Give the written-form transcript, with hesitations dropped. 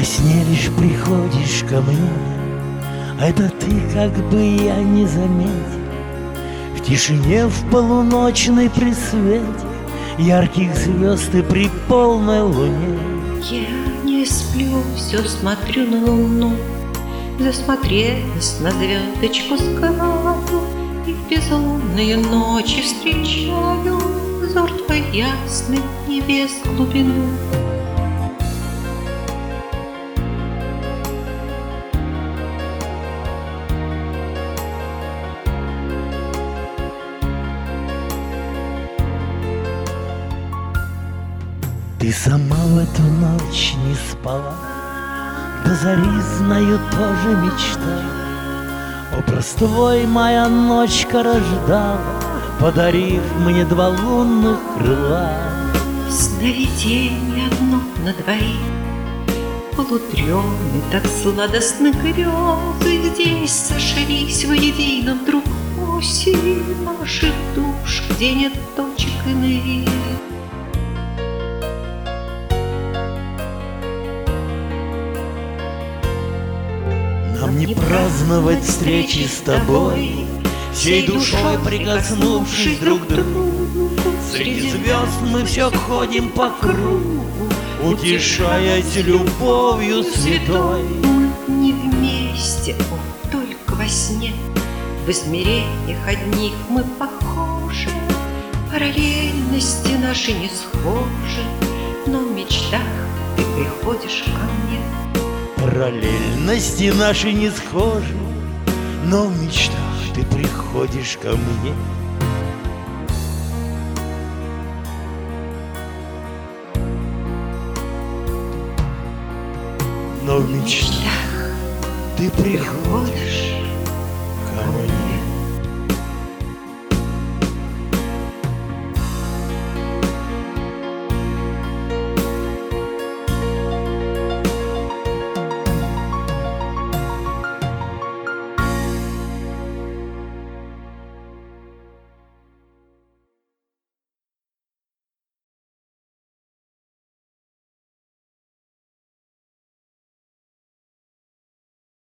сне лишь приходишь ко мне, а это ты, как бы я не заметил. В тишине, в полуночной при свете ярких звезд и при полной луне. Я не сплю, все смотрю на луну, засмотрелась на звездочку с краю, и в безлунные ночи встречаю взор твой ясный небес глубину. Ты сама в эту ночь не спала, до зари, знаю, тоже мечтала. Образ твой моя ночка рождала, подарив мне два лунных крыла. Сновиденье одно на двоих, полудремы так сладостно грезы здесь сошлись воедино вдруг осень наших душ, где нет точек иных. Нам не праздновать встречи с тобой, всей душой прикоснувшись друг к другу. Среди звезд мы все ходим по кругу, утешаясь любовью святой. Мы не вместе, о, только во сне, в измерениях одних мы похожи. Параллельности наши не схожи, но в мечтах ты приходишь ко мне. Параллельности наши не схожи, но в мечтах ты приходишь ко мне. Но в мечтах ты приходишь